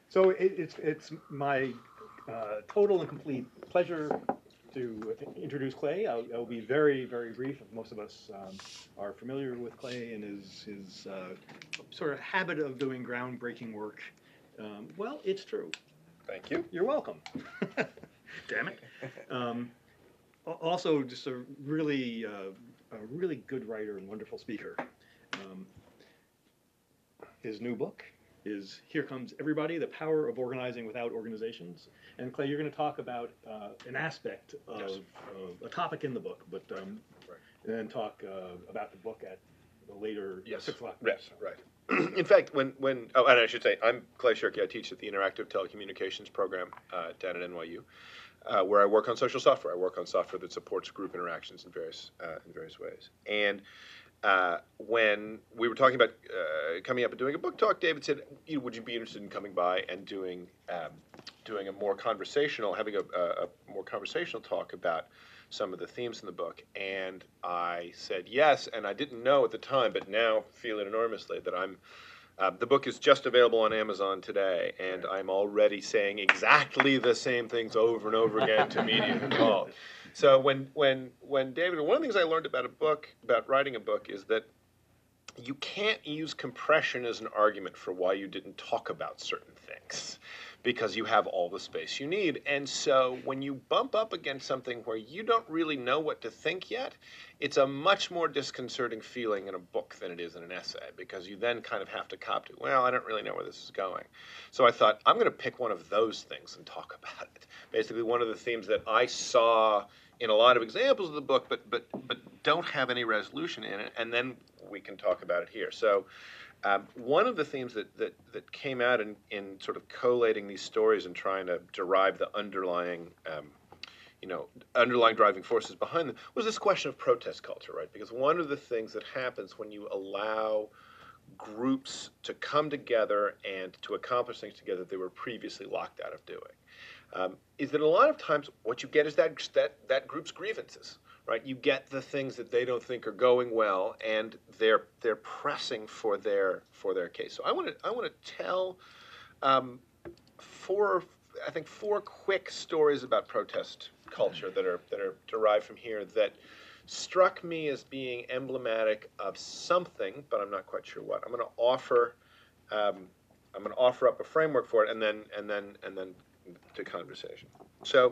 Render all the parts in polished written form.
So it's my total and complete pleasure to introduce Clay. I'll be very, very brief. Most of us are familiar with Clay and his sort of habit of doing groundbreaking work. Well, it's true. Thank you. You're welcome. Damn it. Also, just a really good writer and wonderful speaker. His new book is Here Comes Everybody, The Power of Organizing Without Organizations. And Clay, you're going to talk about an aspect of, Yes. of a topic in the book, but and then talk about the book at the later Yes. 6 o'clock. Yes, right. In fact, when and I should say, I'm Clay Shirky. I teach at the Interactive Telecommunications Program down at NYU, where I work on social software. I work on software that supports group interactions in various ways. And when we were talking about coming up and doing a book talk, David said, "Would you be interested in coming by and doing a more conversational, having a more conversational talk about some of the themes in the book?" And I said yes, and I didn't know at the time, but now feel it enormously that I'm. The book is just available on Amazon today, and I'm already saying exactly the same things over and over again to media involved. So when David, one of the things I learned about writing a book, is that you can't use compression as an argument for why you didn't talk about certain things, because you have all the space you need. And so when you bump up against something where you don't really know what to think yet, it's a much more disconcerting feeling in a book than it is in an essay, because you then kind of have to cop to, well, I don't really know where this is going. So I thought, I'm going to pick one of those things and talk about it. Basically, one of the themes that I saw in a lot of examples of the book, but don't have any resolution in it, and then we can talk about it here. So one of the themes that came out in sort of collating these stories and trying to derive the underlying driving forces behind them was this question of protest culture, right? Because one of the things that happens when you allow groups to come together and to accomplish things together they were previously locked out of doing, is that a lot of times what you get is that group's grievances, right? You get the things that they don't think are going well, and they're pressing for their case. So I want to tell four quick stories about protest culture that are derived from here that struck me as being emblematic of something, but I'm not quite sure what. I'm going to offer up a framework for it, and then to conversation. So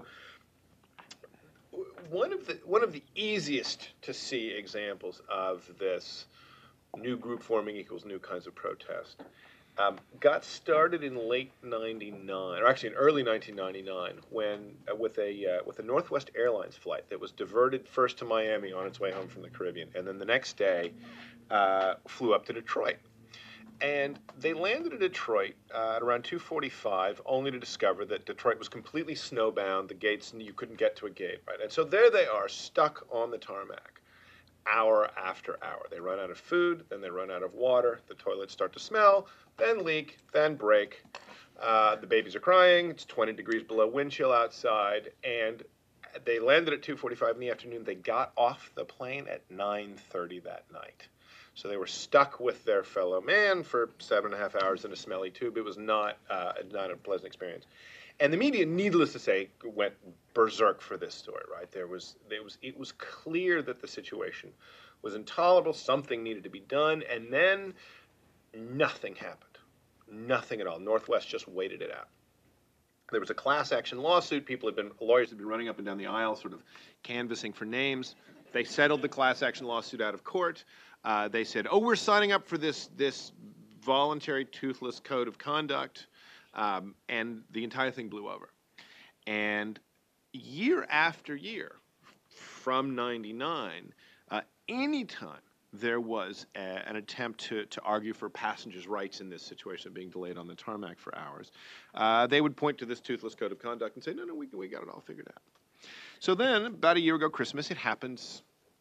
one of the easiest to see examples of this new group forming equals new kinds of protest got started in late '99, or actually in early 1999, when with a Northwest Airlines flight that was diverted first to Miami on its way home from the Caribbean, and then the next day flew up to Detroit. And they landed in Detroit at around 2:45, only to discover that Detroit was completely snowbound. The gates, you couldn't get to a gate, right? And so there they are, stuck on the tarmac, hour after hour. They run out of food, then they run out of water. The toilets start to smell, then leak, then break. The babies are crying. It's 20 degrees below wind chill outside, and they landed at 2:45 in the afternoon. They got off the plane at 9:30 that night. So they were stuck with their fellow man for 7.5 hours in a smelly tube. It was not a pleasant experience. And the media, needless to say, went berserk for this story, right? It was clear that the situation was intolerable. Something needed to be done. And then nothing happened. Nothing at all. Northwest just waited it out. There was a class action lawsuit. Lawyers had been running up and down the aisle sort of canvassing for names. They settled the class action lawsuit out of court. They said, we're signing up for this voluntary toothless code of conduct. And the entire thing blew over. And year after year, from '99, anytime there was an attempt to argue for passengers' rights in this situation of being delayed on the tarmac for hours, they would point to this toothless code of conduct and say, no, we got it all figured out. So then, about a year ago Christmas, it happens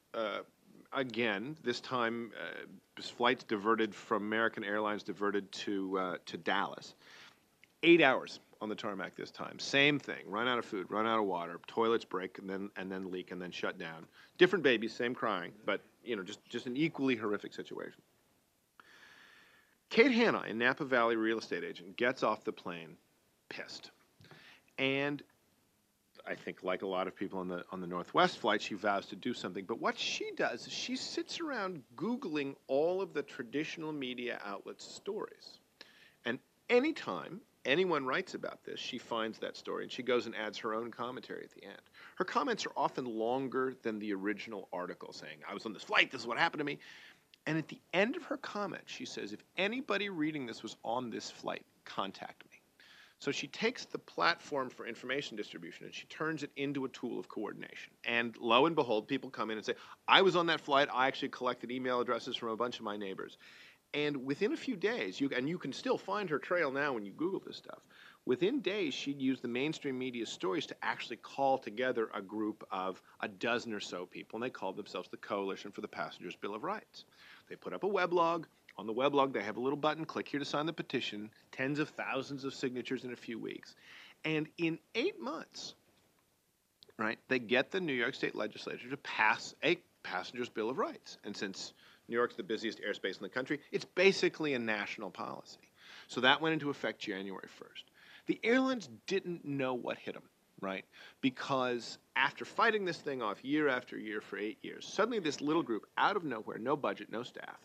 again. This time, flights diverted from American Airlines diverted to Dallas. 8 hours on the tarmac this time. Same thing. Run out of food, run out of water, toilets break and then leak and then shut down. Different babies, same crying, but just an equally horrific situation. Kate Hanna, a Napa Valley real estate agent, gets off the plane pissed. And I think, like a lot of people on the Northwest flight, she vows to do something. But what she does is she sits around Googling all of the traditional media outlets' stories. And anytime anyone writes about this, she finds that story and she goes and adds her own commentary at the end. Her comments are often longer than the original article, saying, I was on this flight, this is what happened to me. And at the end of her comment, she says, if anybody reading this was on this flight, contact me. So she takes the platform for information distribution and she turns it into a tool of coordination. And lo and behold, people come in and say, I was on that flight. I actually collected email addresses from a bunch of my neighbors. And within a few days, you can still find her trail now when you Google this stuff. Within days, she'd use the mainstream media stories to actually call together a group of a dozen or so people, and they called themselves the Coalition for the Passengers' Bill of Rights. They put up a weblog. On the weblog, they have a little button, click here to sign the petition, tens of thousands of signatures in a few weeks. And in 8 months, right, they get the New York State Legislature to pass a Passengers' Bill of Rights. And since New York's the busiest airspace in the country, it's basically a national policy. So that went into effect January 1st. The airlines didn't know what hit them, right? Because after fighting this thing off year after year for 8 years, suddenly this little group, out of nowhere, no budget, no staff,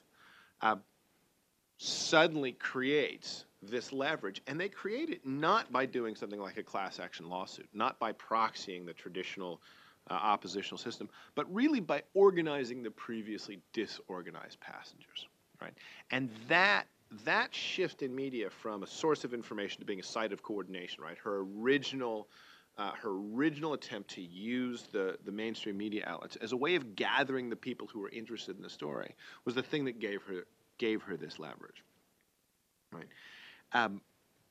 suddenly creates this leverage. And they create it not by doing something like a class action lawsuit, not by proxying the traditional oppositional system, but really by organizing the previously disorganized passengers, right? And that shift in media from a source of information to being a site of coordination, right? Her original attempt to use the mainstream media outlets as a way of gathering the people who were interested in the story was the thing that gave her this leverage, right?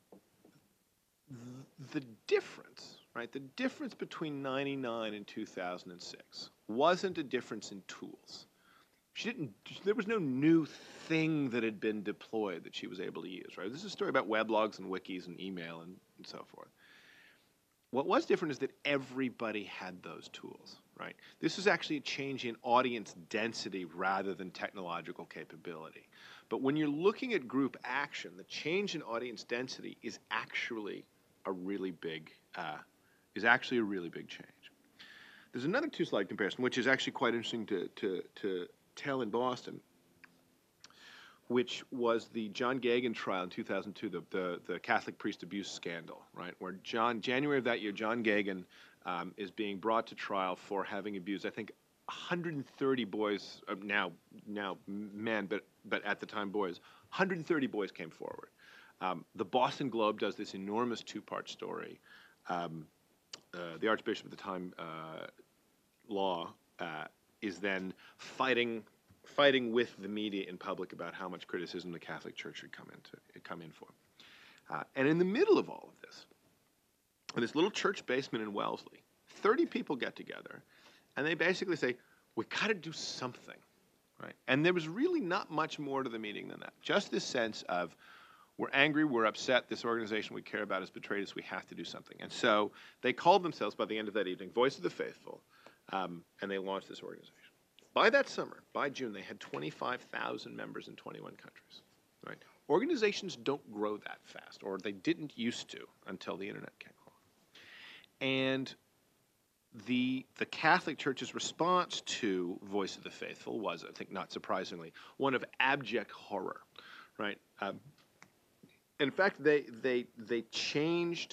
The difference, right? The difference between 99 and 2006 wasn't a difference in tools. There was no new thing that had been deployed that she was able to use, right? This is a story about weblogs and wikis and email and so forth. What was different is that everybody had those tools, right? This is actually a change in audience density rather than technological capability. But when you're looking at group action, the change in audience density is actually a really big change. There's another two-slide comparison, which is actually quite interesting to tell in Boston, which was the John Gagin trial in 2002, the Catholic priest abuse scandal, right? Where January of that year, John Gagin is being brought to trial for having abused, I think, 130 boys, now men, but at the time boys. 130 boys came forward. The Boston Globe does this enormous two-part story. The Archbishop at the time, Law, is then fighting with the media in public about how much criticism the Catholic Church should come in for. And in the middle of all of this, in this little church basement in Wellesley, 30 people get together, and they basically say, we got to do something, right? And there was really not much more to the meeting than that. Just this sense of, we're angry, we're upset, this organization we care about has betrayed us, we have to do something. And so they called themselves, by the end of that evening, Voice of the Faithful, and they launched this organization. By that summer, by June, they had 25,000 members in 21 countries, right? Organizations don't grow that fast, or they didn't used to until the internet came along. And the Catholic Church's response to Voice of the Faithful was, I think not surprisingly, one of abject horror, right? In fact, they changed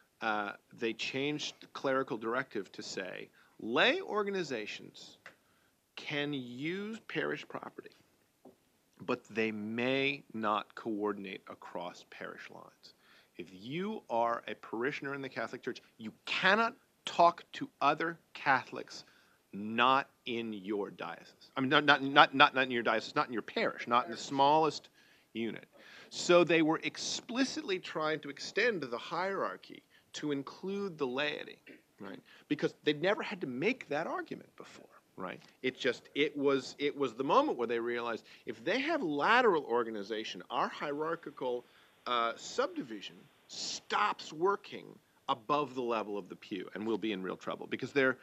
the clerical directive to say lay organizations can use parish property, but they may not coordinate across parish lines. If you are a parishioner in the Catholic Church, you cannot talk to other Catholics not in your diocese. I mean, not in your diocese, not in your parish, not in the smallest unit. So they were explicitly trying to extend the hierarchy to include the laity, right? Because they'd never had to make that argument before, right? It was the moment where they realized if they have lateral organization, our hierarchical subdivision stops working above the level of the pew, and we'll be in real trouble because their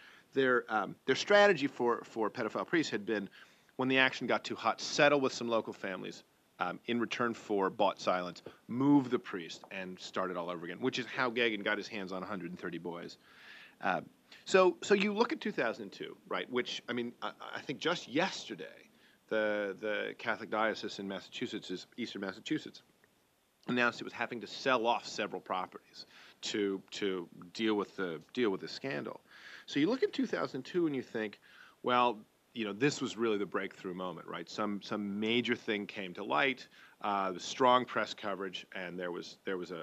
strategy for pedophile priests had been, when the action got too hot, settle with some local families, in return for bought silence, move the priest and start it all over again, which is how Gagin got his hands on 130 boys. So you look at 2002, right? Which I think just yesterday, the Catholic diocese in Massachusetts, Eastern Massachusetts, announced it was having to sell off several properties to deal with the scandal. So you look at 2002 and you think, well, this was really the breakthrough moment, right? Some major thing came to light, strong press coverage, and there was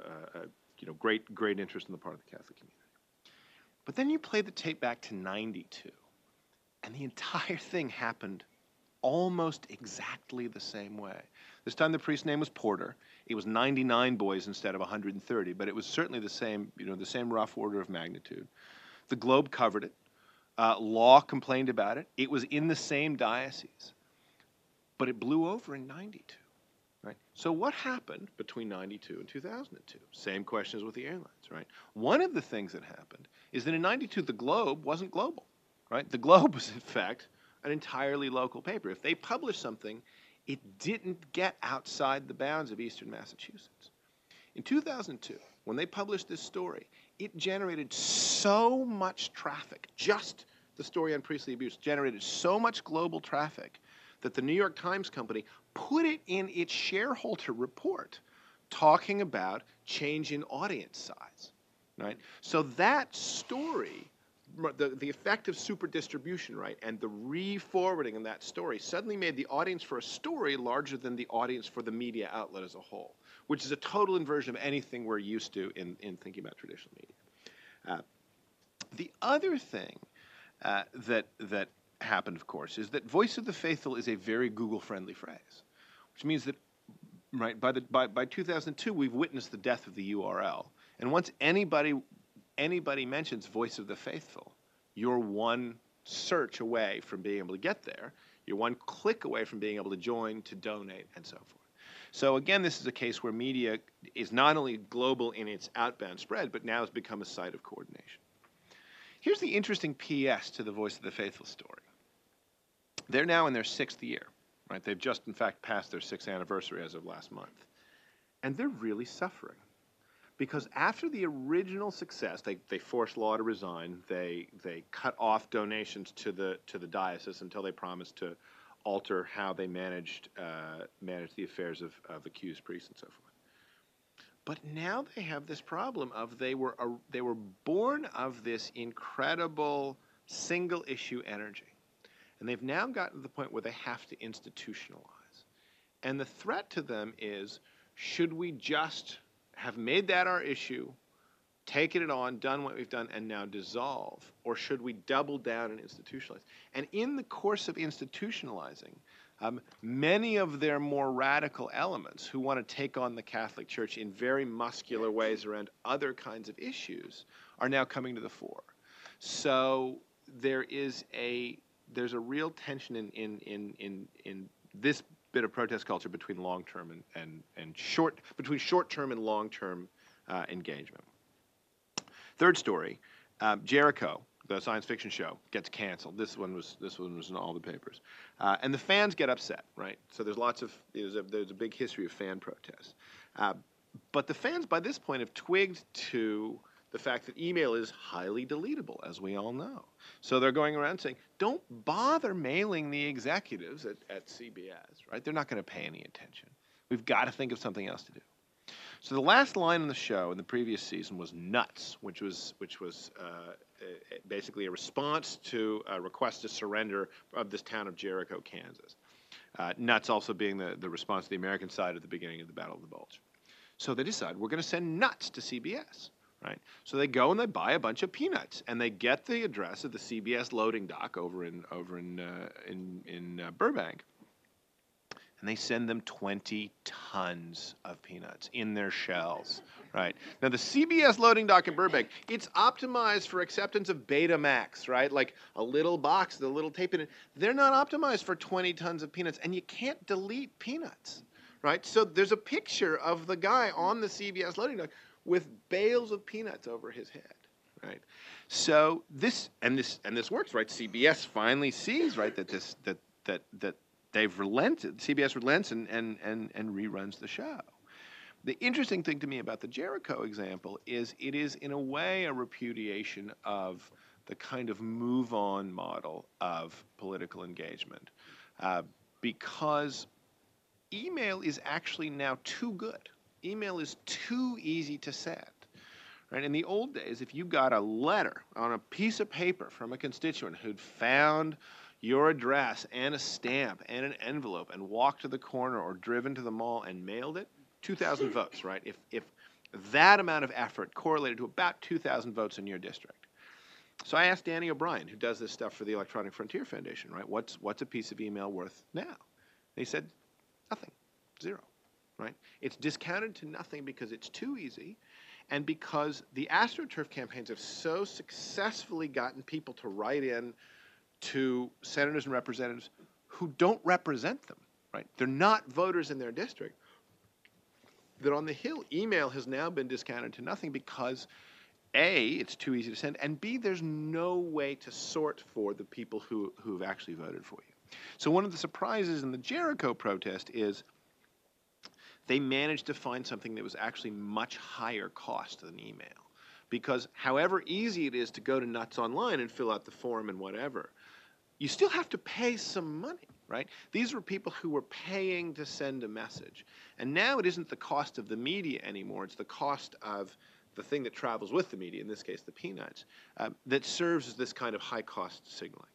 a great interest on the part of the Catholic community. But then you play the tape back to 92, and the entire thing happened almost exactly the same way. This time the priest's name was Porter. It was 99 boys instead of 130, but it was certainly the same rough order of magnitude. The Globe covered it. Law complained about it. It was in the same diocese, but it blew over in 92. Right? So what happened between 92 and 2002? Same questions with the airlines, right? One of the things that happened is that in 92 the Globe wasn't global, right? The Globe was in fact an entirely local paper. If they published something, it didn't get outside the bounds of Eastern Massachusetts. In 2002, when they published this story, it generated so much traffic. Just the story on priestly abuse generated so much global traffic that the New York Times company put it in its shareholder report talking about change in audience size, right? So that story, the effect of super distribution, right, and the re-forwarding of that story suddenly made the audience for a story larger than the audience for the media outlet as a whole, which is a total inversion of anything we're used to in thinking about traditional media. The other thing that happened, of course, is that Voice of the Faithful is a very Google-friendly phrase, which means that, right, by 2002, we've witnessed the death of the URL. And once anybody mentions Voice of the Faithful, you're one search away from being able to get there. You're one click away from being able to join, to donate, and so forth. So again, this is a case where media is not only global in its outbound spread, but now has become a site of coordination. Here's the interesting PS to the Voice of the Faithful story. They're now in their 6th year, right? They've just, in fact, passed their 6th anniversary as of last month. And they're really suffering. Because after the original success, they forced law to resign. They cut off donations to the diocese until they promised to alter how they managed the affairs of accused priests and so forth. But now they have this problem of they were born of this incredible single issue energy. And they've now gotten to the point where they have to institutionalize. And the threat to them is, should we just have made that our issue, taken it on, done what we've done, and now dissolve? Or should we double down and institutionalize? And in the course of institutionalizing, many of their more radical elements who want to take on the Catholic Church in very muscular ways around other kinds of issues are now coming to the fore. So there's a real tension in this bit of protest culture between long-term between short-term and long-term engagement. Third story, Jericho, the science fiction show, gets canceled. This one was in all the papers, and the fans get upset, right? So there's a big history of fan protests, but the fans by this point have twigged to the fact that email is highly deletable, as we all know. So they're going around saying, don't bother mailing the executives at CBS, right? They're not going to pay any attention. We've got to think of something else to do. So the last line in the show in the previous season was nuts, which was basically a response to a request to surrender of this town of Jericho, Kansas. Nuts also being the response to the American side at the beginning of the Battle of the Bulge. So they decide, we're going to send nuts to CBS. Right, so they go and they buy a bunch of peanuts, and they get the address of the CBS loading dock over in Burbank, and they send them 20 tons of peanuts in their shells. Right, now the CBS loading dock in Burbank, it's optimized for acceptance of Betamax, right? Like a little box, the little tape in it. They're not optimized for 20 tons of peanuts, and you can't delete peanuts, right? So there's a picture of the guy on the CBS loading dock with bales of peanuts over his head, right? So this works, right? CBS finally sees, right, that they've relented. CBS relents and reruns the show. The interesting thing to me about the Jericho example is it is, in a way, a repudiation of the kind of move-on model of political engagement, because email is actually now too good. Email is too easy to send. Right? In the old days, if you got a letter on a piece of paper from a constituent who'd found your address and a stamp and an envelope and walked to the corner or driven to the mall and mailed it, 2,000 votes, right? If that amount of effort correlated to about 2,000 votes in your district. So I asked Danny O'Brien, who does this stuff for the Electronic Frontier Foundation, right? What's a piece of email worth now? And he said, nothing, zero, right? It's discounted to nothing because it's too easy, and because the AstroTurf campaigns have so successfully gotten people to write in to senators and representatives who don't represent them, right? They're not voters in their district. That on the Hill, email has now been discounted to nothing because A, it's too easy to send, and B, there's no way to sort for the people who've actually voted for you. So one of the surprises in the Jericho protest is they managed to find something that was actually much higher cost than email. Because however easy it is to go to Nuts Online and fill out the form and whatever, you still have to pay some money, right? These were people who were paying to send a message. And now it isn't the cost of the media anymore, it's the cost of the thing that travels with the media, in this case the peanuts, that serves as this kind of high-cost signaling.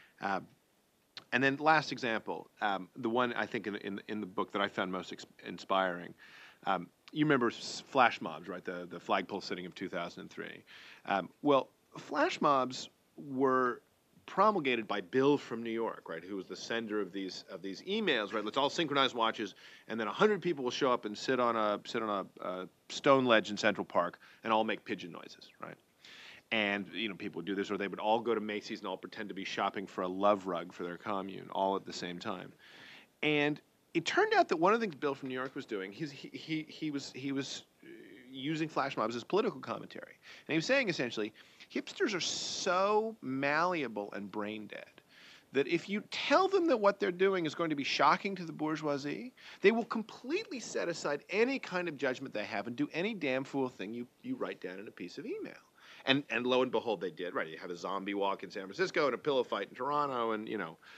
And then last example, the one I think in the book that I found most inspiring, you remember flash mobs, right? The flagpole sitting of 2003. Well, flash mobs were promulgated by Bill from New York, right? Who was the sender of these emails, right? Let's all synchronize watches, and then 100 people will show up and sit on a stone ledge in Central Park and all make pigeon noises, right? And people would do this, or they would all go to Macy's and all pretend to be shopping for a love rug for their commune, all at the same time. And it turned out that one of the things Bill from New York was doing, he was using flash mobs as political commentary, and he was saying essentially, hipsters are so malleable and brain dead that if you tell them that what they're doing is going to be shocking to the bourgeoisie, they will completely set aside any kind of judgment they have and do any damn fool thing you write down in a piece of email. And lo and behold, they did, right? You have a zombie walk in San Francisco and a pillow fight in Toronto, and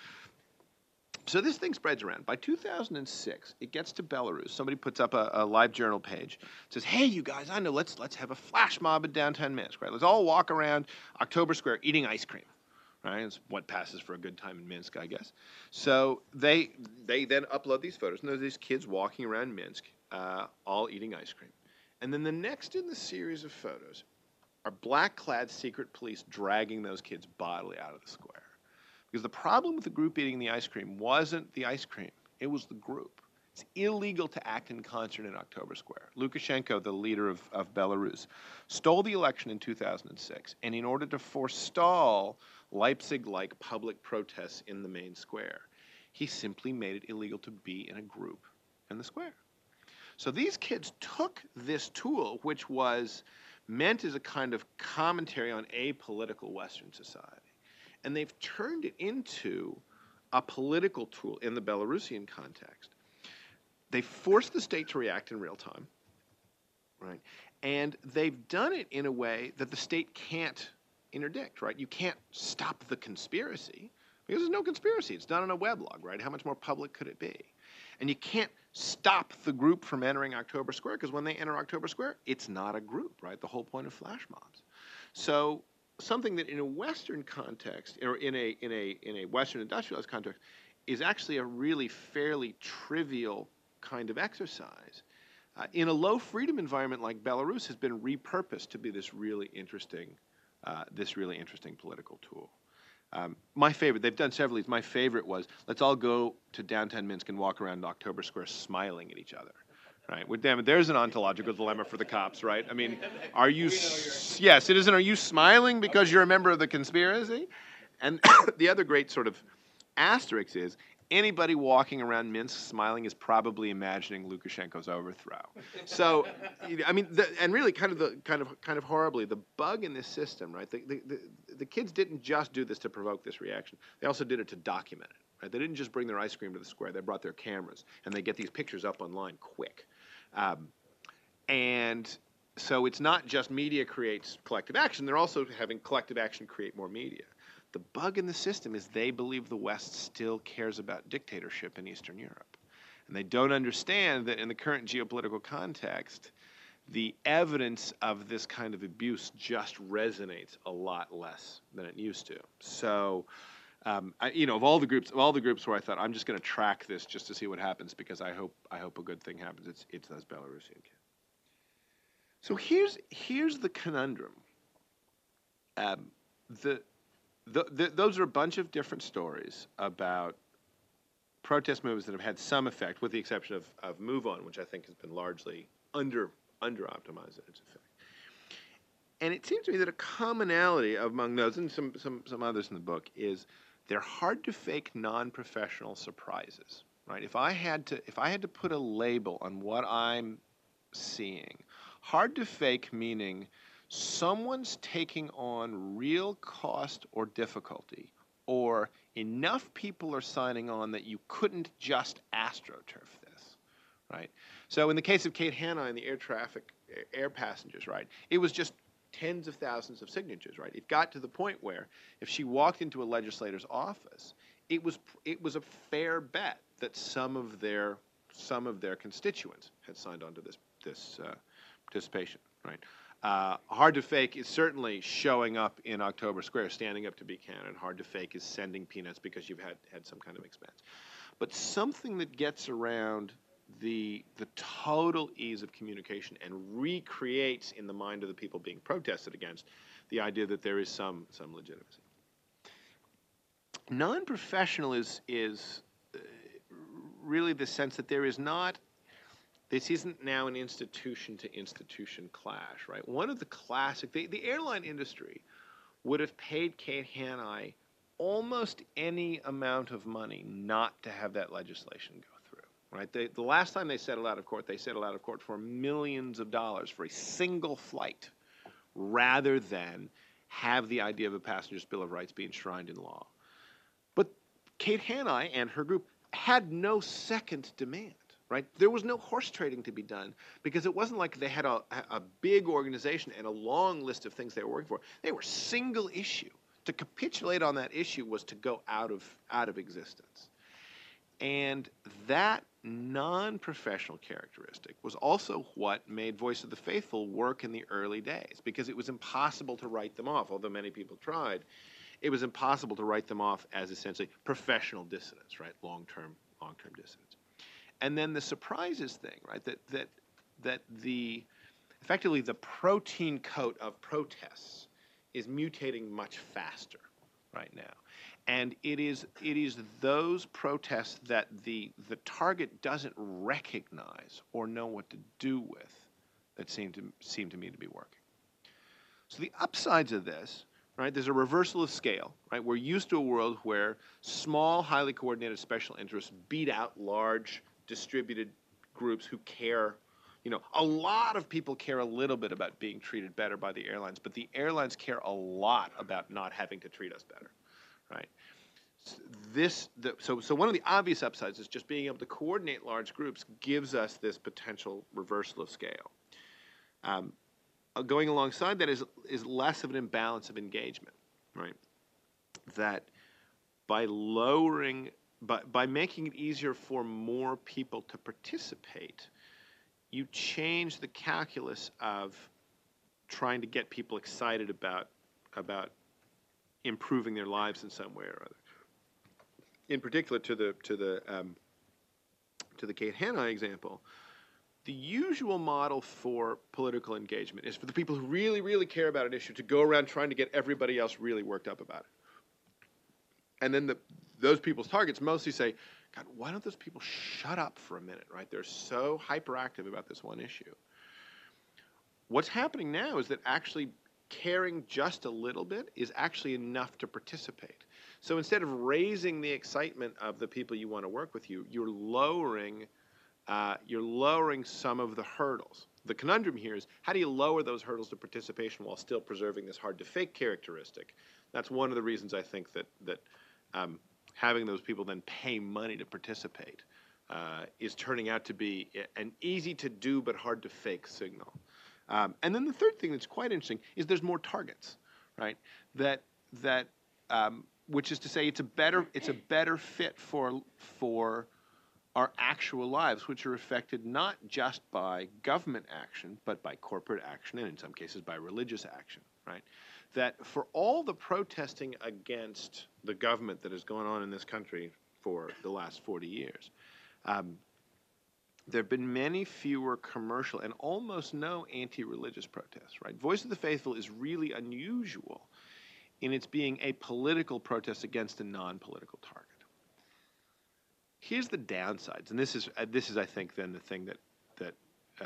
So this thing spreads around. By 2006, it gets to Belarus. Somebody puts up a live journal page. Says, hey, you guys, I know, let's have a flash mob in downtown Minsk, right? Let's all walk around October Square eating ice cream, right? It's what passes for a good time in Minsk, I guess. So they then upload these photos, and there's these kids walking around Minsk, all eating ice cream. And then the next in the series of photos are black-clad secret police dragging those kids bodily out of the square. Because the problem with the group eating the ice cream wasn't the ice cream, it was the group. It's illegal to act in concert in October Square. Lukashenko, the leader of Belarus, stole the election in 2006, and in order to forestall Leipzig-like public protests in the main square, he simply made it illegal to be in a group in the square. So these kids took this tool, which was meant as a kind of commentary on apolitical Western society, and they've turned it into a political tool in the Belarusian context. They forced the state to react in real time, right? And they've done it in a way that the state can't interdict, right? You can't stop the conspiracy because there's no conspiracy. It's done on a weblog, right? How much more public could it be? And you can't stop the group from entering October Square because when they enter October Square, it's not a group, right? The whole point of flash mobs. So something that in a Western context, or in a Western industrialized context, is actually a really fairly trivial kind of exercise, in a low freedom environment like Belarus, has been repurposed to be this really interesting political tool. My favorite, they've done several of these. My favorite was, let's all go to downtown Minsk and walk around October Square smiling at each other. Right? Well, damn it, there's an ontological dilemma for the cops, right? I mean, are you, citizen, are you smiling because you're a member of the conspiracy? And the other great sort of asterisk is, anybody walking around Minsk smiling is probably imagining Lukashenko's overthrow. So, I mean, and really kind of horribly, the bug in this system, right? The kids didn't just do this to provoke this reaction. They also did it to document it. Right? They didn't just bring their ice cream to the square; they brought their cameras, and they get these pictures up online quick. And so it's not just media creates collective action; they're also having collective action create more media. The bug in the system is they believe the West still cares about dictatorship in Eastern Europe. And they don't understand that in the current geopolitical context, the evidence of this kind of abuse just resonates a lot less than it used to. So, of all the groups where I thought I'm just going to track this just to see what happens because I hope a good thing happens, it's those Belarusian kids. So here's the conundrum. Those are a bunch of different stories about protest movements that have had some effect, with the exception of Move On, which I think has been largely under-optimized in its effect. And it seems to me that a commonality among those, and some others in the book, is they're hard to fake non-professional surprises. Right? If I had to put a label on what I'm seeing, hard to fake meaning someone's taking on real cost or difficulty, or enough people are signing on that you couldn't just astroturf this, right? So in the case of Kate Hanna and the air passengers, right, it was just tens of thousands of signatures, right? It got to the point where if she walked into a legislator's office, it was a fair bet that some of their constituents had signed on to this participation, right? Hard to fake is certainly showing up in October Square, standing up to Buchanan. Hard to fake is sending peanuts because you've had some kind of expense. But something that gets around the total ease of communication and recreates in the mind of the people being protested against the idea that there is some legitimacy. Non-professional is really the sense that there is not. This isn't now an institution-to-institution clash, right? One of the classic, the airline industry would have paid Kate Hanna almost any amount of money not to have that legislation go through, right? The last time they settled out of court, for millions of dollars for a single flight, rather than have the idea of a passenger's Bill of Rights be enshrined in law. But Kate Hanna and her group had no second demand. Right? There was no horse trading to be done because it wasn't like they had a big organization and a long list of things they were working for. They were single issue. To capitulate on that issue was to go out of existence. And that non-professional characteristic was also what made Voice of the Faithful work in the early days, because it was impossible to write them off, although many people tried. It was impossible to write them off as essentially professional dissidents, right? Long-term dissidents. And then the surprises thing, right? That effectively the protein coat of protests is mutating much faster right now, and it is those protests that the target doesn't recognize or know what to do with that seem to me to be working. So the upsides of this, right? There's a reversal of scale, right? We're used to a world where small, highly coordinated special interests beat out large, distributed groups who care. A lot of people care a little bit about being treated better by the airlines, but the airlines care a lot about not having to treat us better, right? So one of the obvious upsides is just being able to coordinate large groups gives us this potential reversal of scale. Going alongside that is less of an imbalance of engagement, right? That by making it easier for more people to participate, you change the calculus of trying to get people excited about improving their lives in some way or other. In particular, to the Kate Hanna example, the usual model for political engagement is for the people who really, really care about an issue to go around trying to get everybody else really worked up about it. And then those people's targets mostly say, God, why don't those people shut up for a minute, right? They're so hyperactive about this one issue. What's happening now is that actually caring just a little bit is actually enough to participate. So instead of raising the excitement of the people you want to work with you're lowering some of the hurdles. The conundrum here is, how do you lower those hurdles to participation while still preserving this hard-to-fake characteristic? That's one of the reasons I think that having those people then pay money to participate is turning out to be an easy to do but hard to fake signal. And then the third thing that's quite interesting is there's more targets, right? That which is to say it's a better fit for our actual lives, which are affected not just by government action, but by corporate action and in some cases by religious action, right? That for all the protesting against the government that has gone on in this country for the last 40 years, there have been many fewer commercial and almost no anti-religious protests, right? Voice of the Faithful is really unusual in its being a political protest against a non-political target. Here's the downsides, and this is I think then the thing that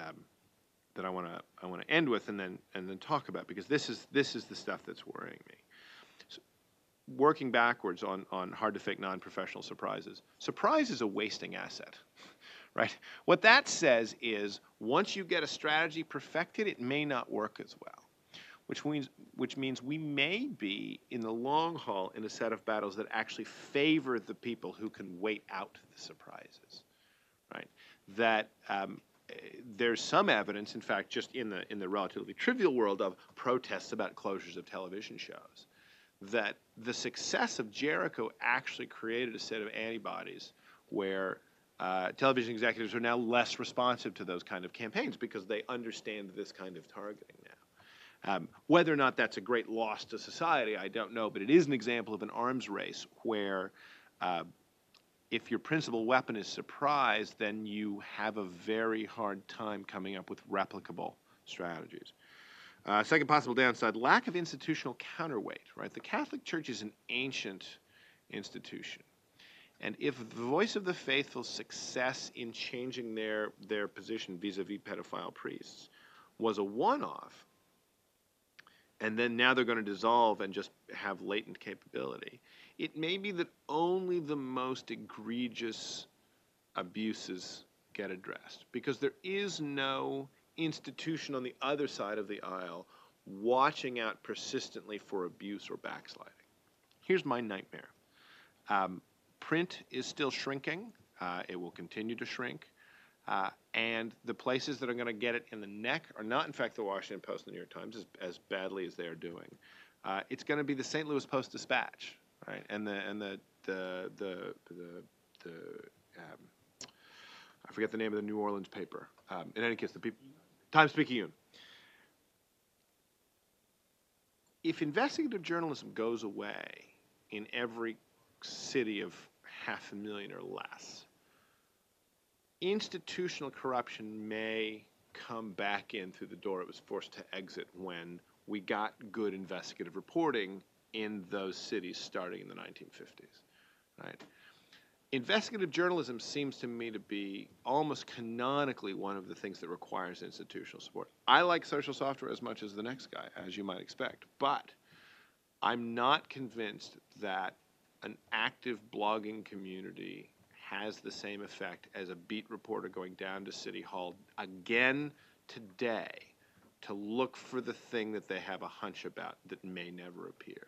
I want to end with and then talk about, because this is the stuff that's worrying me. So, working backwards on hard to fake non-professional surprises. Surprise is a wasting asset, right? What that says is once you get a strategy perfected, it may not work as well. Which means we may be, in the long haul, in a set of battles that actually favor the people who can wait out the surprises, right? That there's some evidence, in fact, just in the relatively trivial world of protests about closures of television shows, that the success of Jericho actually created a set of antibodies where television executives are now less responsive to those kind of campaigns because they understand this kind of targeting now. Whether or not that's a great loss to society, I don't know, but it is an example of an arms race where if your principal weapon is surprise, then you have a very hard time coming up with replicable strategies. Second possible downside, lack of institutional counterweight, right? The Catholic Church is an ancient institution. And if the Voice of the Faithful's success in changing their position vis-a-vis pedophile priests was a one-off, and then now they're going to dissolve and just have latent capability, it may be that only the most egregious abuses get addressed, because there is no institution on the other side of the aisle watching out persistently for abuse or backsliding. Here's my nightmare. Print is still shrinking. It will continue to shrink. And the places that are going to get it in the neck are not, in fact, the Washington Post and the New York Times, as badly as they are doing. It's going to be the St. Louis Post-Dispatch, right? And I forget the name of the New Orleans paper. In any case, the Times-Picayune. If investigative journalism goes away in every city of 500,000 or less, institutional corruption may come back in through the door it was forced to exit when we got good investigative reporting in those cities starting in the 1950s, right? Investigative journalism seems to me to be almost canonically one of the things that requires institutional support. I like social software as much as the next guy, as you might expect, but I'm not convinced that an active blogging community has the same effect as a beat reporter going down to City Hall again today to look for the thing that they have a hunch about that may never appear.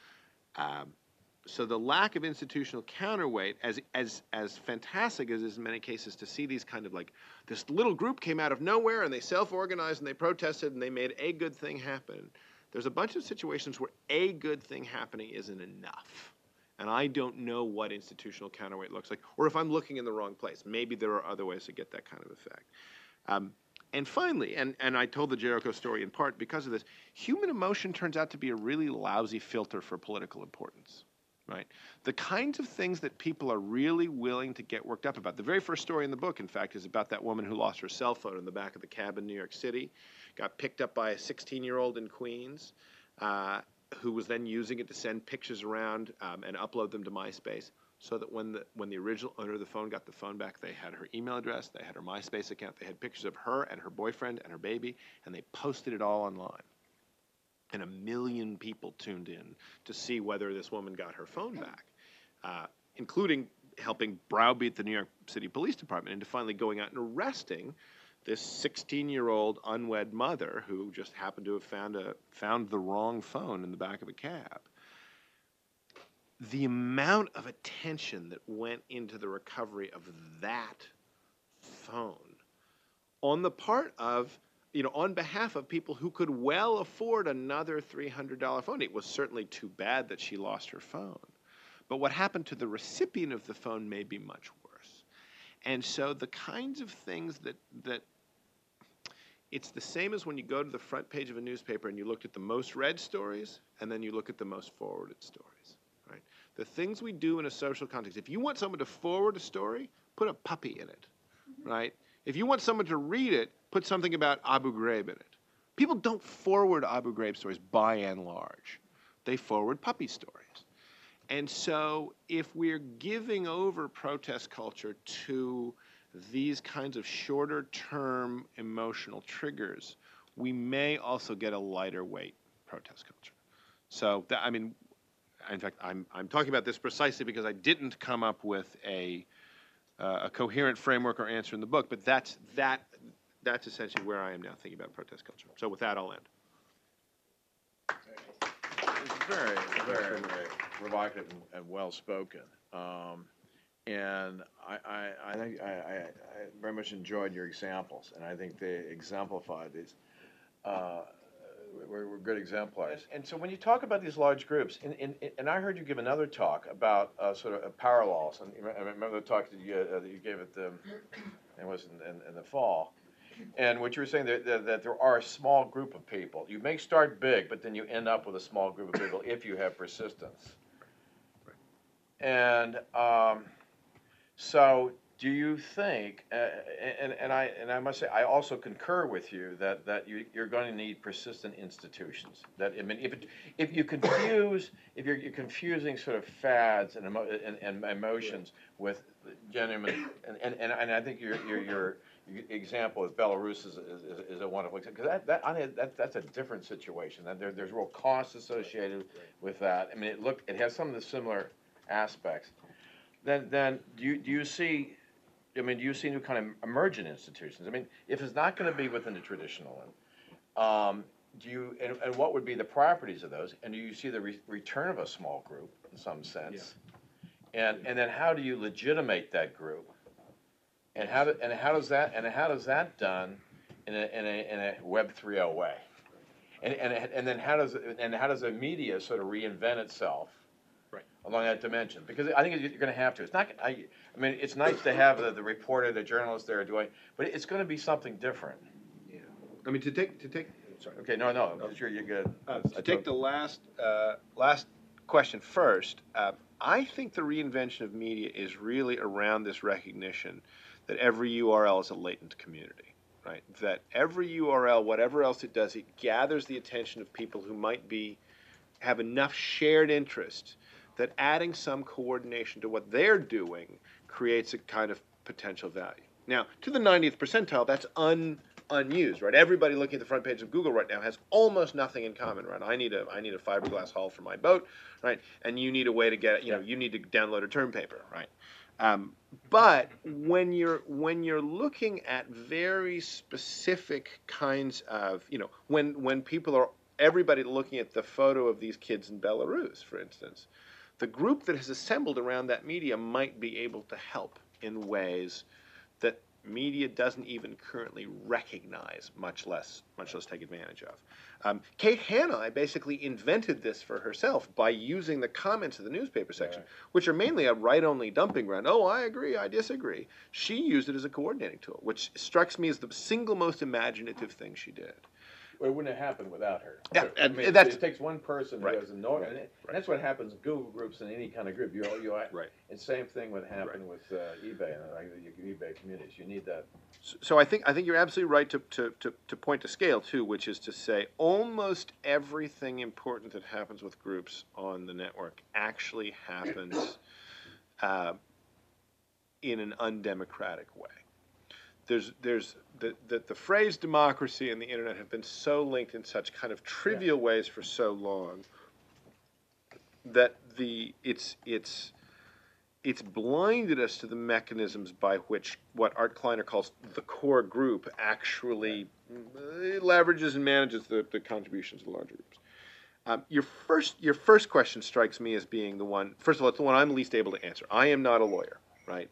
So the lack of institutional counterweight, as fantastic as it is in many cases to see these kind of like, this little group came out of nowhere and they self-organized and they protested and they made a good thing happen, there's a bunch of situations where a good thing happening isn't enough. And I don't know what institutional counterweight looks like, or if I'm looking in the wrong place. Maybe there are other ways to get that kind of effect. And finally, and I told the Jericho story in part because of this, human emotion turns out to be a really lousy filter for political importance, right? The kinds of things that people are really willing to get worked up about. The very first story in the book, in fact, is about that woman who lost her cell phone in the back of the cab in New York City, got picked up by a 16-year-old in Queens, who was then using it to send pictures around and upload them to MySpace, so that when the original owner of the phone got the phone back, they had her email address, they had her MySpace account, they had pictures of her and her boyfriend and her baby, and they posted it all online. And 1 million people tuned in to see whether this woman got her phone back, including helping browbeat the New York City Police Department into finally going out and arresting this 16-year-old unwed mother who just happened to have found the wrong phone in the back of a cab. the amount of attention that went into the recovery of that phone on the part of, on behalf of people who could well afford another $300 phone. It was certainly too bad that she lost her phone. But what happened to the recipient of the phone may be much worse. And so the kinds of things that it's the same as when you go to the front page of a newspaper and you looked at the most read stories and then you look at the most forwarded stories, right? The things we do in a social context. If you want someone to forward a story, put a puppy in it, right? If you want someone to read it, put something about Abu Ghraib in it. People don't forward Abu Ghraib stories by and large. They forward puppy stories. And so if we're giving over protest culture to these kinds of shorter term emotional triggers, we may also get a lighter weight protest culture. So, in fact, I'm talking about this precisely because I didn't come up with a coherent framework or answer in the book, but that's essentially where I am now thinking about protest culture. So with that, I'll end. It's very, very, very provocative and well spoken. And I think I very much enjoyed your examples, and I think they exemplified these. Were good exemplars. And so when you talk about these large groups, and I heard you give another talk about sort of parallels, and I remember the talk that you gave at it was in the fall, and what you were saying that there are a small group of people. You may start big, but then you end up with a small group of people if you have persistence. And so, do you think? And I must say, I also concur with you that you're going to need persistent institutions. That if you're confusing sort of fads and emotions with genuine and I think your example of Belarus is a wonderful example, because that's a different situation. That there's real costs associated with that. I mean, it has some of the similar aspects. Then do you see? I mean, do you see new kind of emergent institutions? I mean, if it's not going to be within the traditional one, do you? And what would be the properties of those? And do you see the return of a small group in some sense? Yeah. And then how do you legitimate that group? And how does that done in a Web 3.0 way? And then how does the media sort of reinvent itself? Right. Along that dimension, because I think you're going to have to. It's not. I mean, it's nice to have the reporter, the journalist there doing, but it's going to be something different. Yeah. I mean, to take. Sorry. Okay. No. I'm sure you're good. To take the last question first. I think the reinvention of media is really around this recognition that every URL is a latent community, right? That every URL, whatever else it does, it gathers the attention of people who might have enough shared interest that adding some coordination to what they're doing creates a kind of potential value. Now, to the 90th percentile, that's unused, right? Everybody looking at the front page of Google right now has almost nothing in common, right? I need a fiberglass hull for my boat, right? And you need a way to get it, you need to download a term paper, right? But when you're looking at very specific kinds of, when people are everybody looking at the photo of these kids in Belarus, for instance, the group that has assembled around that media might be able to help in ways that media doesn't even currently recognize, much less take advantage of. Kate Hanna basically invented this for herself by using the comments of the newspaper section, which are mainly a right-only dumping ground. Oh, I agree, I disagree. She used it as a coordinating tool, which strikes me as the single most imaginative thing she did. Well, it wouldn't have happened without her. Yeah, and it takes one person who has enormous, and that's what happens in Google groups in any kind of group. And same thing would happen with eBay and eBay communities. You need that. So I think you're absolutely right to point to scale too, which is to say almost everything important that happens with groups on the network actually happens in an undemocratic way. There's the phrase democracy and the internet have been so linked in such kind of trivial ways for so long that it's blinded us to the mechanisms by which what Art Kleiner calls the core group actually leverages and manages the contributions of the larger groups. Your first question strikes me as being the one. First of all, it's the one I'm least able to answer. I am not a lawyer, right?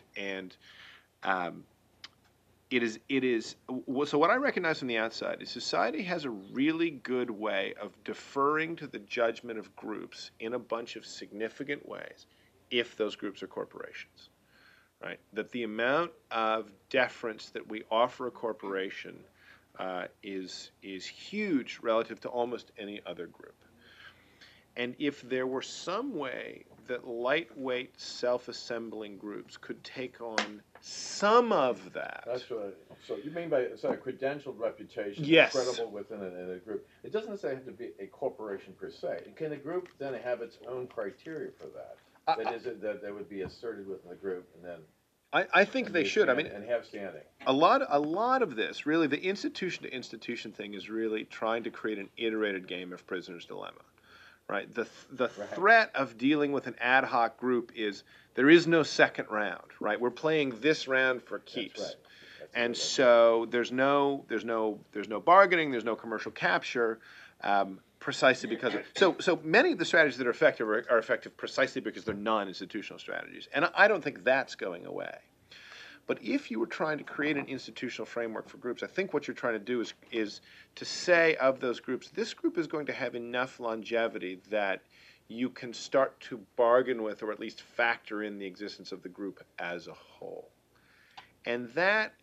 Um, it is. So what I recognize from the outside is society has a really good way of deferring to the judgment of groups in a bunch of significant ways, if those groups are corporations, right? That the amount of deference that we offer a corporation is huge relative to almost any other group. And if there were some way that lightweight self-assembling groups could take on some of that. That's what. So you mean by a credentialed reputation, Yes. credible within a group? It doesn't necessarily have to be a corporation per se. Can a group then have its own criteria for that? That is, that would be asserted within the group, and then. I think they should. I mean, and have standing. a lot of this, really, the institution to institution thing is really trying to create an iterated game of prisoner's dilemma, right? The threat of dealing with an ad hoc group is there is no second round, right? We're playing this round for keeps. That's right. And so there's no bargaining, there's no commercial capture, precisely because so many of the strategies that are effective precisely because they're non-institutional strategies, and I don't think that's going away. But if you were trying to create an institutional framework for groups, I think what you're trying to do is to say of those groups, this group is going to have enough longevity that you can start to bargain with, or at least factor in the existence of the group as a whole. And that,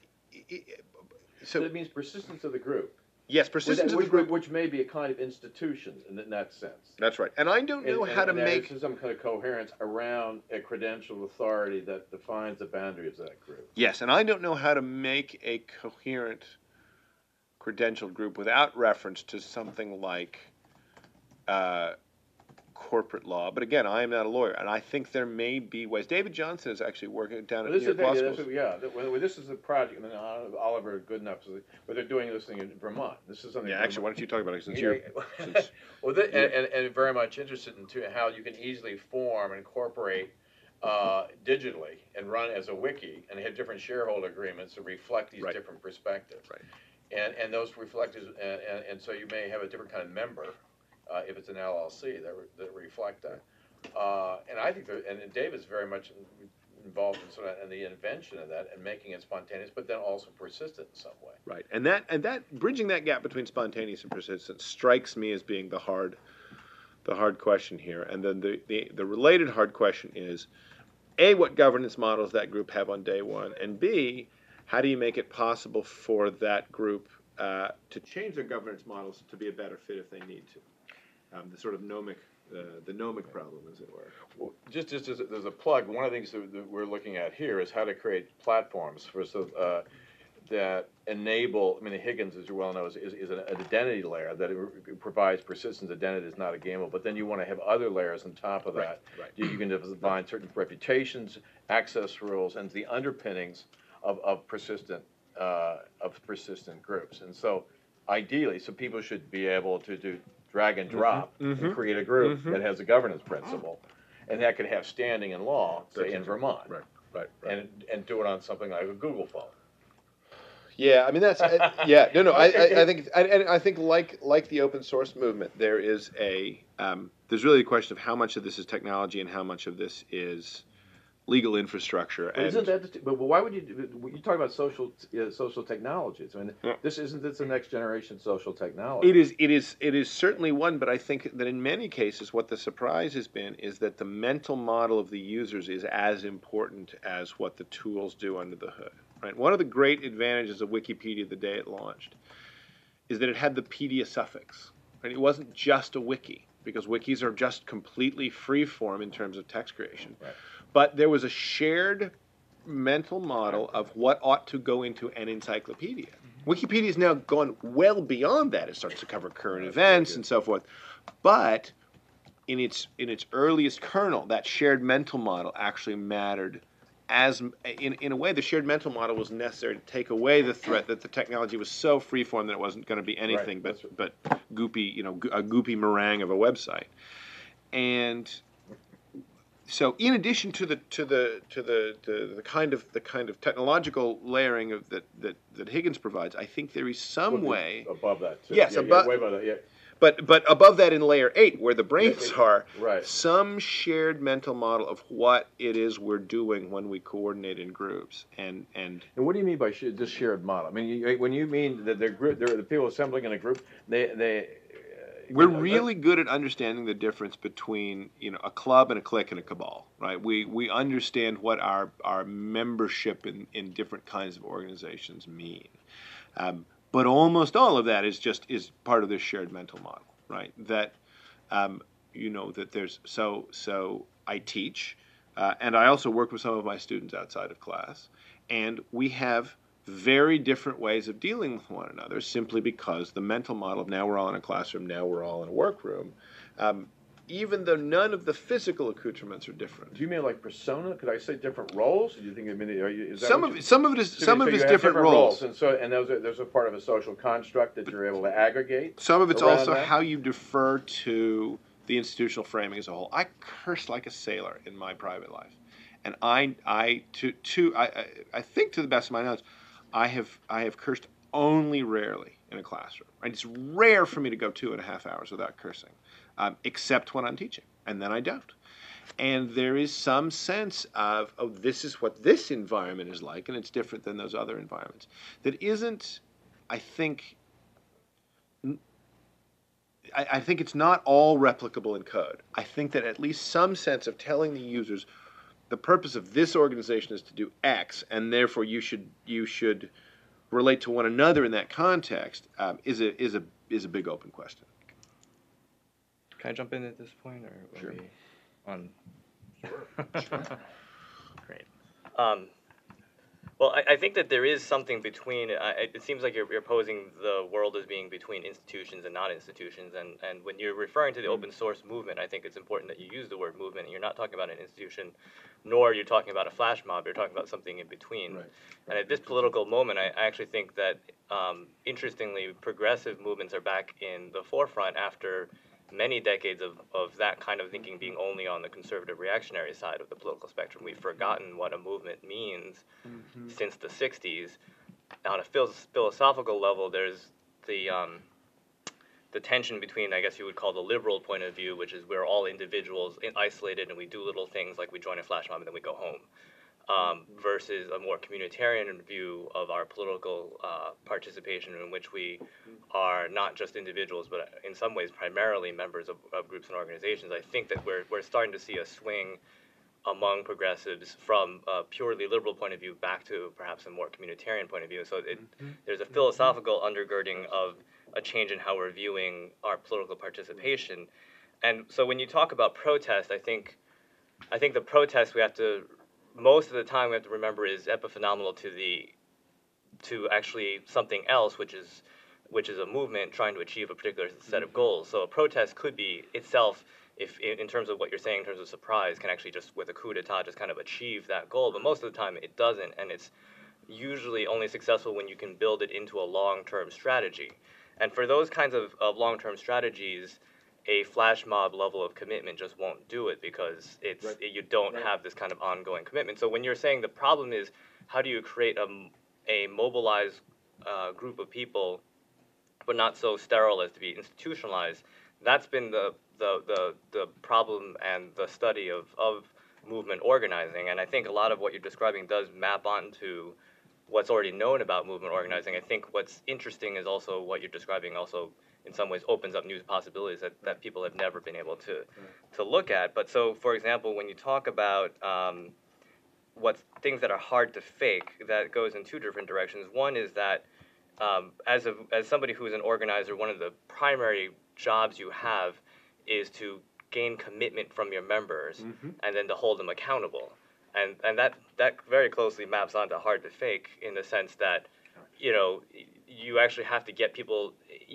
so it means persistence of the group. Yes, persistence of the group. Which may be a kind of institution in that sense. That's right. And I don't know how to make some kind of coherence around a credentialed authority that defines the boundaries of that group. Yes, and I don't know how to make a coherent credentialed group without reference to something like corporate law. But again, I am not a lawyer, and I think there may be ways. David Johnson is actually working down at New York Law School. This is a project, and then Oliver Goodenough, where they're doing this thing in Vermont. This is something. Yeah, actually, why don't you talk about it since you're. And very much interested in how you can easily form and incorporate digitally and run as a wiki and have different shareholder agreements to reflect these different perspectives. Right. And those reflect, and so you may have a different kind of member. If it's an LLC that reflect that, and I think and David's very much involved in the invention of that and making it spontaneous, but then also persistent in some way. Right, and that bridging that gap between spontaneous and persistent strikes me as being the hard question here. And then the related hard question is, A, what governance models that group have on day one, and B, how do you make it possible for that group to change their governance models to be a better fit if they need to? The sort of gnomic problem, as it were. Well, just as a plug, one of the things that we're looking at here is how to create platforms that enable. I mean, Higgins, as you well know, is an identity layer that it provides persistence. Identity is not a gamble, but then you want to have other layers on top of that. Right. You can define certain reputations, access rules, and the underpinnings of persistent groups. And so, ideally, people should be able to do drag and drop and create a group that has a governance principle, and that could have standing in law, say in Vermont, right. and do it on something like a Google phone. Yeah, I mean that's I think like the open source movement, there is there's really a question of how much of this is technology and how much of this is legal infrastructure. But isn't that? But why would you talk about social technologies? I mean, this the next generation social technology. It is certainly one, but I think that in many cases, what the surprise has been is that the mental model of the users is as important as what the tools do under the hood. Right. One of the great advantages of Wikipedia the day it launched is that it had the pedia suffix. Right? It wasn't just a wiki, because wikis are just completely free form in terms of text creation. Right. But there was a shared mental model of what ought to go into an encyclopedia. Wikipedia has now gone well beyond that. It starts to cover current events and so forth. But in its earliest kernel, that shared mental model actually mattered. As in a way, the shared mental model was necessary to take away the threat that the technology was so freeform that it wasn't going to be anything but goopy, a goopy meringue of a website. And so, in addition to the kind of technological layering that Higgins provides, I think there is some way above that too. Yes, way above that. Yeah. but above that in layer 8, where the brains are, Right. some shared mental model of what it is we're doing when we coordinate in groups, and And what do you mean by this shared model? I mean, when you mean that they're the people assembling in a group, they we're really good at understanding the difference between a club and a clique and a cabal, right? We understand what our membership in different kinds of organizations mean, but almost all of that is part of this shared mental model, right? That that there's so I teach, and I also work with some of my students outside of class, and we have very different ways of dealing with one another simply because the mental model of now we're all in a classroom, now we're all in a workroom, even though none of the physical accoutrements are different. Do you mean like persona? Could I say different roles? Do you think is that some of it is different roles, and those are part of a social construct that you're able to aggregate. Some of it's around also that? how you defer to the institutional framing as a whole. I curse like a sailor in my private life, and I think to the best of my knowledge, I have cursed only rarely in a classroom. Right? It's rare for me to go 2.5 hours without cursing, except when I'm teaching, and then I don't. And there is some sense of, oh, this is what this environment is like, and it's different than those other environments. That isn't, I think it's not all replicable in code. I think that at least some sense of telling the users the purpose of this organization is to do X, and therefore you should relate to one another in that context is a big open question. Can I jump in at this point, or Sure. are we on? Great. Well, I think that there is something between. It seems like you're posing the world as being between institutions and non-institutions, and when you're referring to the open source movement, I think it's important that you use the word movement. And you're not talking about an institution, nor you're talking about a flash mob. You're talking about something in between. Right. And at this political moment, I actually think that, interestingly, progressive movements are back in the forefront after many decades of that kind of thinking being only on the conservative reactionary side of the political spectrum. We've forgotten what a movement means since the 60s. On a philosophical level, there's the tension between, I guess you would call the liberal point of view, which is we're all individuals isolated and we do little things like we join a flash mob and then we go home, versus a more communitarian view of our political participation, in which we are not just individuals, but in some ways primarily members of groups and organizations. I think that we're starting to see a swing among progressives from a purely liberal point of view back to perhaps a more communitarian point of view. So there's a philosophical undergirding of a change in how we're viewing our political participation. And so when you talk about protest, I think the protest most of the time we have to remember is epiphenomenal to actually something else, which is a movement trying to achieve a particular set of goals. So a protest could be itself, if in terms of what you're saying in terms of surprise, can actually just with a coup d'etat just kind of achieve that goal. But most of the time it doesn't, and it's usually only successful when you can build it into a long-term strategy. And for those kinds of long-term strategies, a flash mob level of commitment just won't do it, because you don't have this kind of ongoing commitment. So when you're saying the problem is how do you create a mobilized group of people, but not so sterile as to be institutionalized, that's been the problem and the study of movement organizing. And I think a lot of what you're describing does map onto what's already known about movement organizing. I think what's interesting is also what you're describing also in some ways opens up new possibilities that people have never been able to look at. But so, for example, when you talk about what's things that are hard to fake, that goes in two different directions. One is that as somebody who's an organizer, one of the primary jobs you have is to gain commitment from your members and then to hold them accountable. And that very closely maps onto hard to fake, in the sense that, you actually have to get people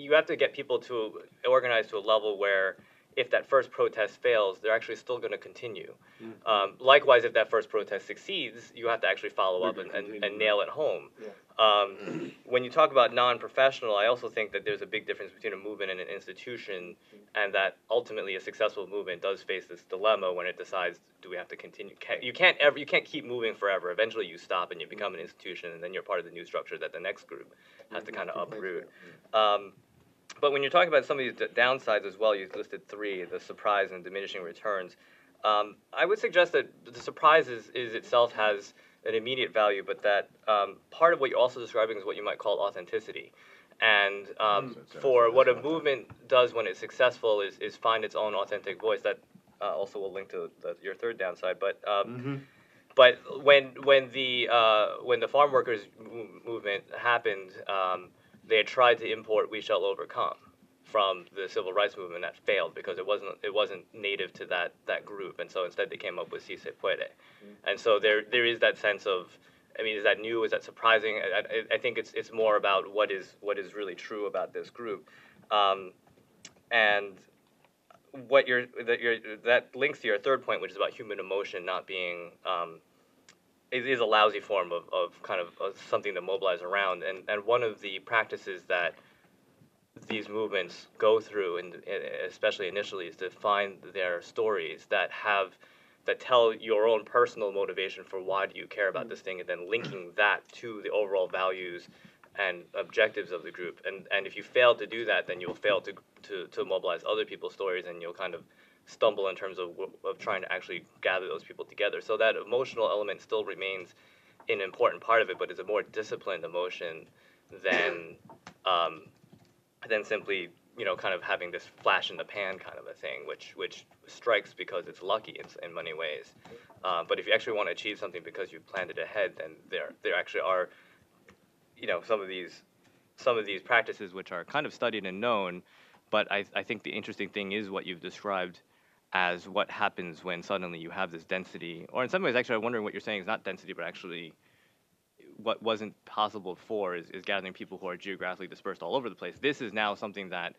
to organize to a level where if that first protest fails, they're actually still going to continue. Likewise, if that first protest succeeds, you have to actually follow up and nail it home. When you talk about non-professional, I also think that there's a big difference between a movement and an institution, and that ultimately a successful movement does face this dilemma when it decides, do we have to continue? You can't keep moving forever. Eventually you stop and you become an institution, and then you're part of the new structure that the next group has to kind of uproot. But when you're talking about some of these downsides as well, you listed three: the surprise and diminishing returns. I would suggest that the surprise is itself has an immediate value, but that part of what you're also describing is what you might call authenticity. And for what a movement does when it's successful is find its own authentic voice. That also will link to your third downside. But but when the farm workers movement happened, they had tried to import "We Shall Overcome" from the civil rights movement. That failed because it wasn't native to that group, and so instead they came up with "Si se puede." And so there is that sense of, I mean, is that new? Is that surprising? I think it's more about what is really true about this group, and that links to your third point, which is about human emotion not being. It is a lousy form of kind of something to mobilize around, and one of the practices that these movements go through, and especially initially, is to find their stories that tell your own personal motivation for why do you care about this thing, and then linking that to the overall values and objectives of the group. And if you fail to do that, then you'll fail to mobilize other people's stories, and you'll kind of stumble in terms of trying to actually gather those people together. So that emotional element still remains an important part of it, but it's a more disciplined emotion than simply, kind of having this flash in the pan kind of a thing, which strikes because it's lucky in many ways. But if you actually want to achieve something because you've planned it ahead, then there actually are, some of these practices which are kind of studied and known. But I think the interesting thing is what you've described as what happens when suddenly you have this density, or in some ways, actually, I'm wondering what you're saying is not density, but actually what wasn't possible before is gathering people who are geographically dispersed all over the place. This is now something that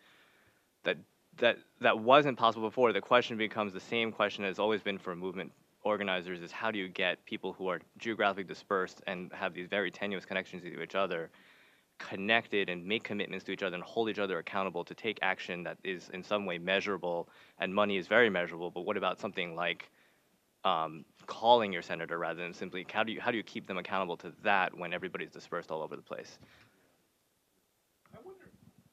wasn't possible before. The question becomes the same question as always been for movement organizers: is how do you get people who are geographically dispersed and have these very tenuous connections to each other connected and make commitments to each other and hold each other accountable to take action that is in some way measurable, and money is very measurable, but what about something like calling your senator rather than simply how do you keep them accountable to that when everybody's dispersed all over the place? I wonder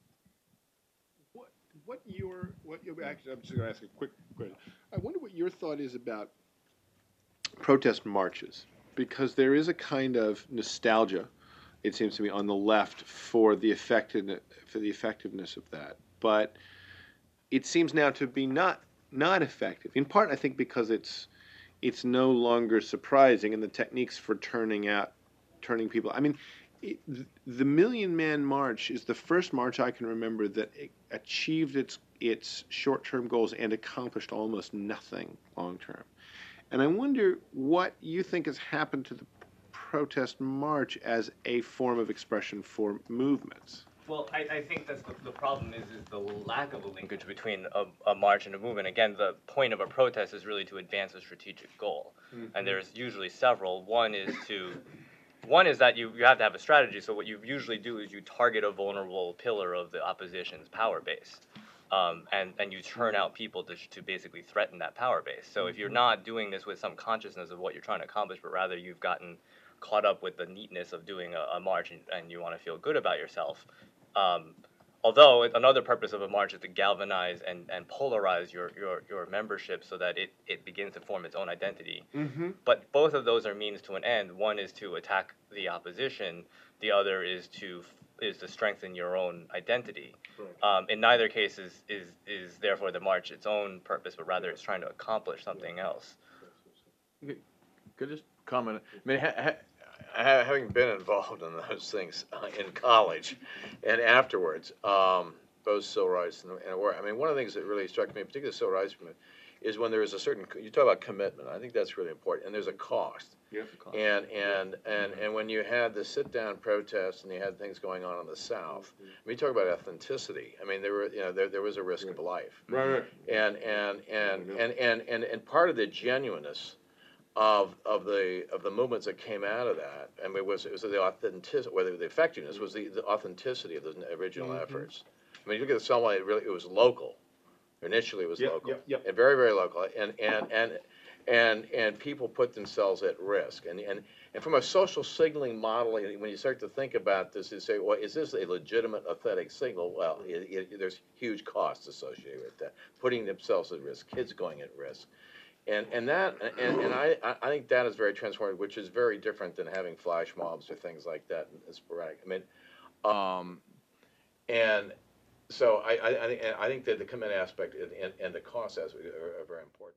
actually, I'm just going to ask a quick question. I wonder what your thought is about protest marches, because there is a kind of nostalgia, it seems to me, on the left for the effectiveness of that, but it seems now to be not effective. In part, I think because it's no longer surprising, and the techniques for turning people. I mean, the Million Man March is the first march I can remember that achieved its short-term goals and accomplished almost nothing long-term. And I wonder what you think has happened to the protest march as a form of expression for movements. Well, I think that's the problem is the lack of a linkage between a march and a movement. Again, the point of a protest is really to advance a strategic goal, and there's usually several. One is that you have to have a strategy. So what you usually do is you target a vulnerable pillar of the opposition's power base, and you turn out people to basically threaten that power base. So if you're not doing this with some consciousness of what you're trying to accomplish, but rather you've gotten caught up with the neatness of doing a march and you want to feel good about yourself. Although another purpose of a march is to galvanize and polarize your membership so that it begins to form its own identity. But both of those are means to an end. One is to attack the opposition. The other is to strengthen your own identity. In neither case is therefore the march its own purpose, but rather it's trying to accomplish something else. Could I just comment? I mean, having been involved in those things in college and afterwards, both civil rights and war. I mean, one of the things that really struck me, particularly the civil rights movement, is when there is a certain. You talk about commitment. I think that's really important, and there's a cost. Yes, And when you had the sit-down protests and you had things going on in the South, I mean, you talk about authenticity. I mean, there was a risk of life. Right. And part of the genuineness of the movements that came out of that, I mean, it was the authenticity, whether the effectiveness was the authenticity of the original efforts. I mean, you look at the Selma, it was local. Initially, it was local, Yep. and very, very local, and people put themselves at risk. And from a social signaling model, when you start to think about this, you say, well, is this a legitimate authentic signal? Well, there's huge costs associated with that, putting themselves at risk, kids going at risk. And I think that is very transformative, which is very different than having flash mobs or things like that. Sporadic. I mean, and so I think that the commit aspect and the cost aspect are very important.